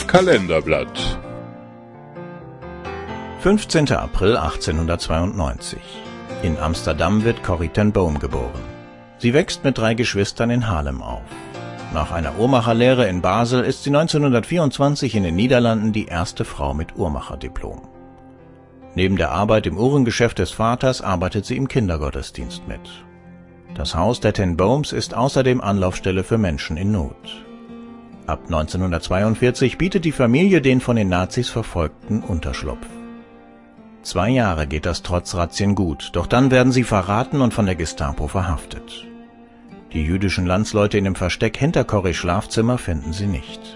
Kalenderblatt. 15. April 1892. In Amsterdam wird Corrie ten Boom geboren. Sie wächst mit 3 Geschwistern in Haarlem auf. Nach einer Uhrmacherlehre in Basel ist sie 1924 in den Niederlanden die erste Frau mit Uhrmacherdiplom. Neben der Arbeit im Uhrengeschäft des Vaters arbeitet sie im Kindergottesdienst mit. Das Haus der ten Booms ist außerdem Anlaufstelle für Menschen in Not. Ab 1942 bietet die Familie den von den Nazis Verfolgten Unterschlupf. 2 Jahre geht das trotz Razzien gut, doch dann werden sie verraten und von der Gestapo verhaftet. Die jüdischen Landsleute in dem Versteck hinter Corries Schlafzimmer finden sie nicht.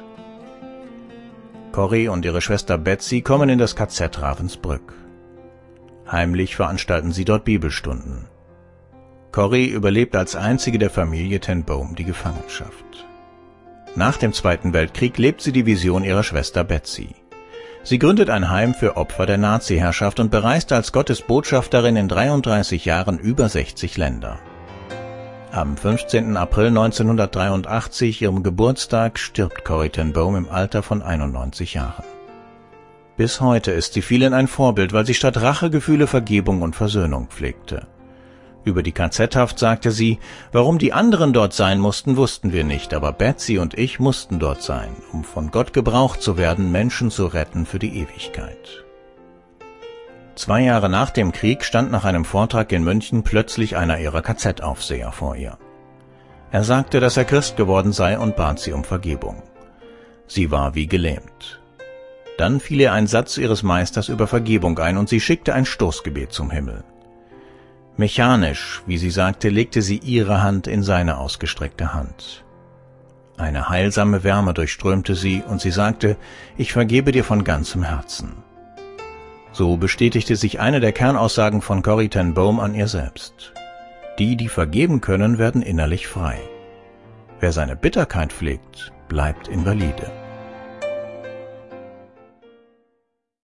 Corrie und ihre Schwester Betsy kommen in das KZ Ravensbrück. Heimlich veranstalten sie dort Bibelstunden. Corrie überlebt als einzige der Familie ten Boom die Gefangenschaft. Nach dem Zweiten Weltkrieg lebt sie die Vision ihrer Schwester Betsy. Sie gründet ein Heim für Opfer der Nazi-Herrschaft und bereist als Gottesbotschafterin in 33 Jahren über 60 Länder. Am 15. April 1983, ihrem Geburtstag, stirbt Corrie ten Boom im Alter von 91 Jahren. Bis heute ist sie vielen ein Vorbild, weil sie statt Rachegefühle Vergebung und Versöhnung pflegte. Über die KZ-Haft sagte sie: Warum die anderen dort sein mussten, wussten wir nicht, aber Betsy und ich mussten dort sein, um von Gott gebraucht zu werden, Menschen zu retten für die Ewigkeit. 2 Jahre nach dem Krieg stand nach einem Vortrag in München plötzlich einer ihrer KZ-Aufseher vor ihr. Er sagte, dass er Christ geworden sei und bat sie um Vergebung. Sie war wie gelähmt. Dann fiel ihr ein Satz ihres Meisters über Vergebung ein und sie schickte ein Stoßgebet zum Himmel. Mechanisch, wie sie sagte, legte sie ihre Hand in seine ausgestreckte Hand. Eine heilsame Wärme durchströmte sie und sie sagte: Ich vergebe dir von ganzem Herzen. So bestätigte sich eine der Kernaussagen von Corrie ten Boom an ihr selbst. Die, die vergeben können, werden innerlich frei. Wer seine Bitterkeit pflegt, bleibt invalide.